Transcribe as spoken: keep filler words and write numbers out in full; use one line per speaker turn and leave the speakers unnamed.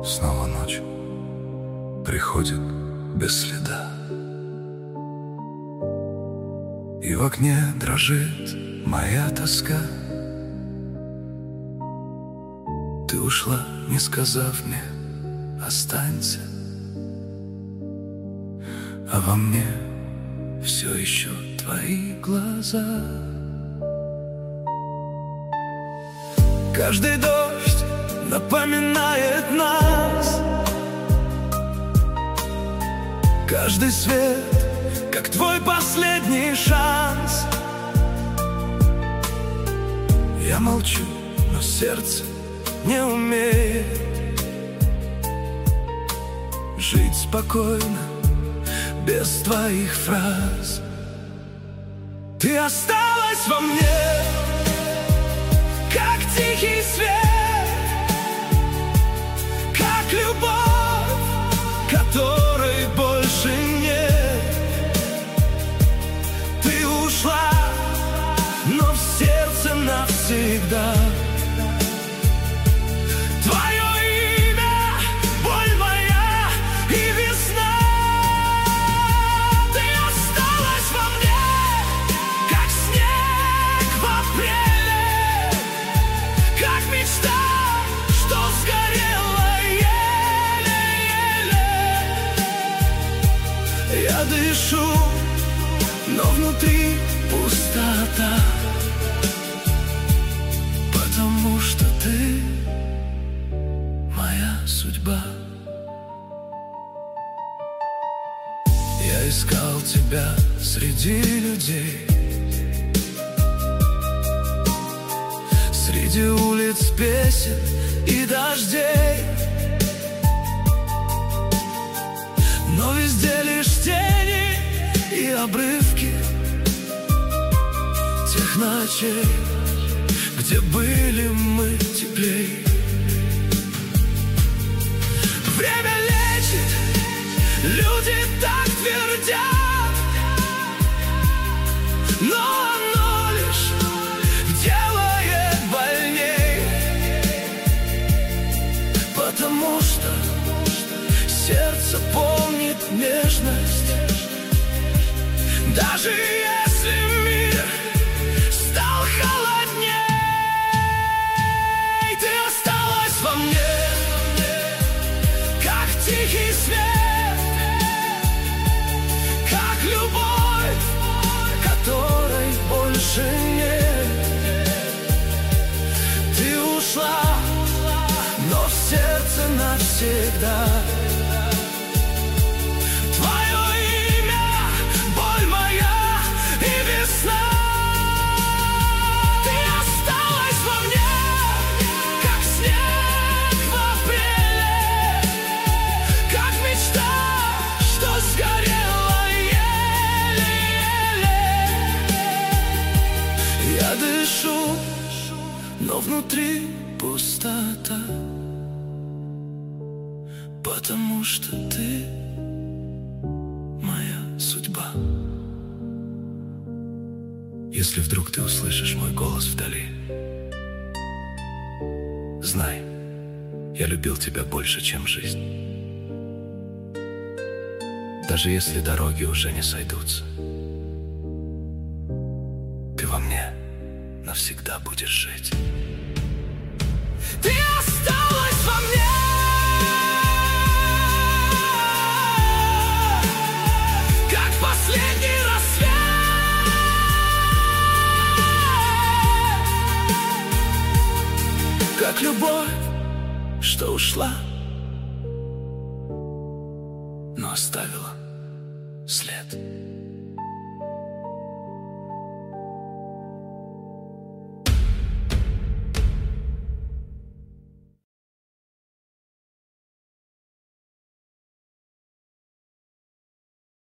Снова ночь приходит без следа, и в окне дрожит моя тоска. Ты ушла, не сказав мне «останься», а во мне все еще твои глаза. Каждый дождь напоминает нас, каждый свет, как твой последний шанс. Я молчу, но сердце не умеет жить спокойно без твоих фраз. Ты осталась во мне, как тихий свет, как любовь, которой больше нет. Ты ушла, но в сердце навсегда. Твое имя, боль моя и весна. Ты осталась во мне, как снег в апреле, как мечта, что сгорела еле-еле. Я дышу, но внутри пустота, потому что ты моя судьба. Я искал тебя среди людей, среди улиц, песен и дождей, но везде лишь тени и обрывки тех ночей, где были мы теплей. Время лечит, люди так твердят, но оно лишь делает больней, потому что сердце помнит нежность, даже если мир стал холодней. Ты осталась во мне, как тихий свет, как любовь, которой больше нет. Ты ушла, но в сердце навсегда. Я дышу, но внутри пустота, потому что ты моя судьба. Если вдруг ты услышишь мой голос вдали, знай, я любил тебя больше, чем жизнь. Даже если дороги уже не сойдутся, ты во мне навсегда будешь жить. Ты осталась во мне, как последний рассвет, как любовь, что ушла, но оставила